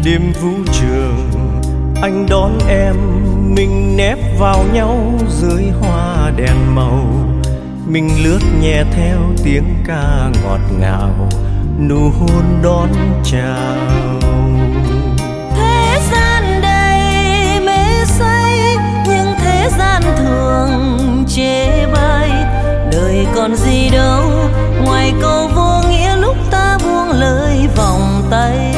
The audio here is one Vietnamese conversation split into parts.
Đêm vũ trường anh đón em, mình nép vào nhau dưới hoa đèn màu. Mình lướt nhẹ theo tiếng ca ngọt ngào, nụ hôn đón chào. Thế gian đầy mê say, nhưng thế gian thường chê bai. Đời còn gì đâu ngoài câu vô nghĩa lúc ta buông lời vòng tay.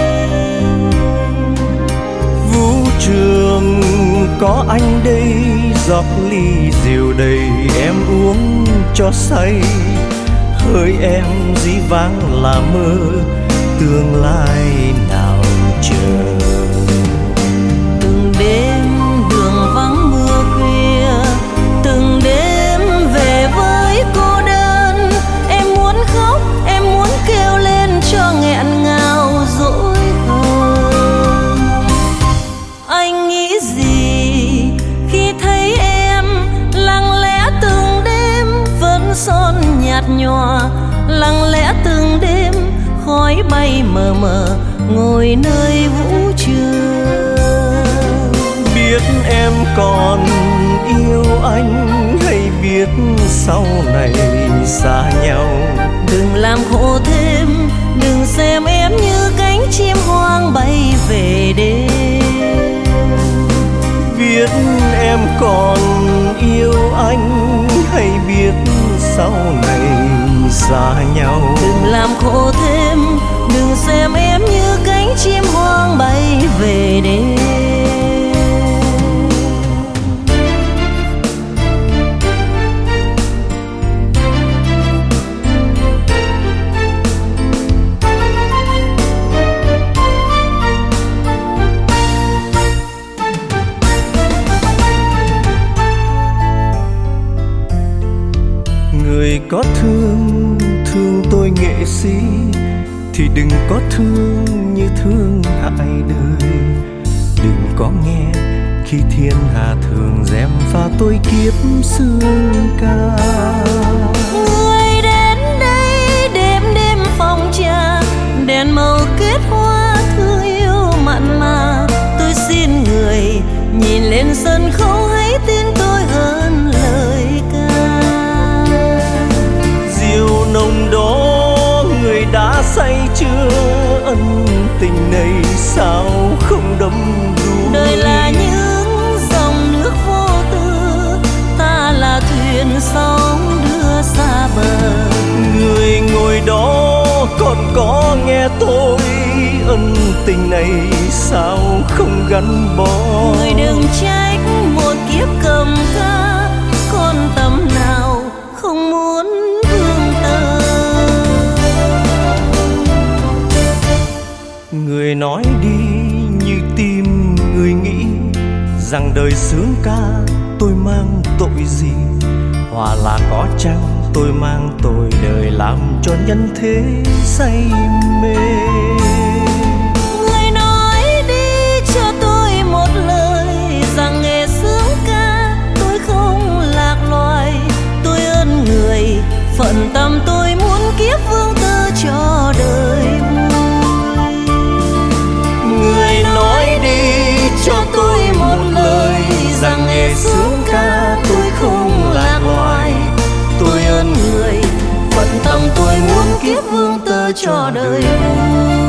Vũ trường có anh đây, giọt ly rượu đầy em uống cho say. Hỡi em dĩ vãng là mơ, tương lai nào chờ. Từng đêm đường vắng mưa khuya, từng đêm về với cô đơn. Em muốn khóc, em muốn kêu lên cho nghẹn ngào dỗi hờn. Anh nghĩ gì khi thấy em lặng lẽ từng đêm vẫn son nhạt nhòa, lặng lẽ từng đêm khói bay mờ mờ ngồi nơi vũ trường. Biết em còn yêu anh hay biết sau này xa nhau. Đừng làm khổ thêm, đừng xem em như cánh chim hoang bay về đêm. Biết em còn yêu anh hay biết sau này xa nhau. Đừng làm khổ thêm, đừng xem em như cánh chim hoang bay về đêm. Người có thương, thương tôi nghệ sĩ, thì đừng có thương như thương hại đời. Đừng có nghe khi thiên hạ thường gièm pha tôi kiếp xương ca. Người đến đây đêm đêm phòng trà, đèn màu kết hoa thương yêu mặn mà. Tôi xin người nhìn lên sân khấu hãy tin tôi hơn lời ca. Rượu nồng đó người đã say chưa, ân tình này sao không đậm đuối. Đời là những dòng nước vô tư, ta là thuyền sóng đưa xa bờ. Người ngồi đó còn có nghe tôi, ân tình này sao không gắn bó. Người đừng trách một kiếp cầm ca, con tâm nào không muốn vương tơ. Người nói đi như tim người nghĩ, rằng đời sướng ca tôi mang tội gì. Hòa là có chăng tôi mang tội đời làm cho nhân thế say mê. Người nói đi cho tôi một lời, rằng nghề sướng ca tôi không lạc loài. Tôi ơn người, phận tâm tôi muốn kiếp vương tư cho đời vui. Người nói đi cho tôi một lời, rằng nghề sướng ca tôi không lạc loài. Tôi ơn người, phận tâm tôi muốn kiếp vương tơ cho đời vui.